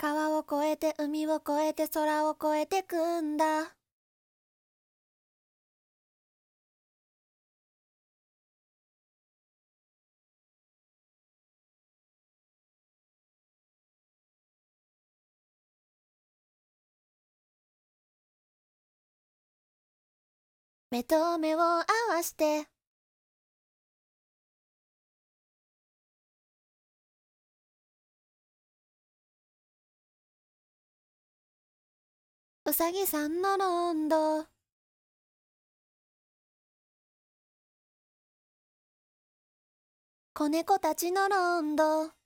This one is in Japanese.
川を越えて海を越えて空を越えてくんだ。目と目を合わしてうさぎさんのロンド、子猫たちのロンド。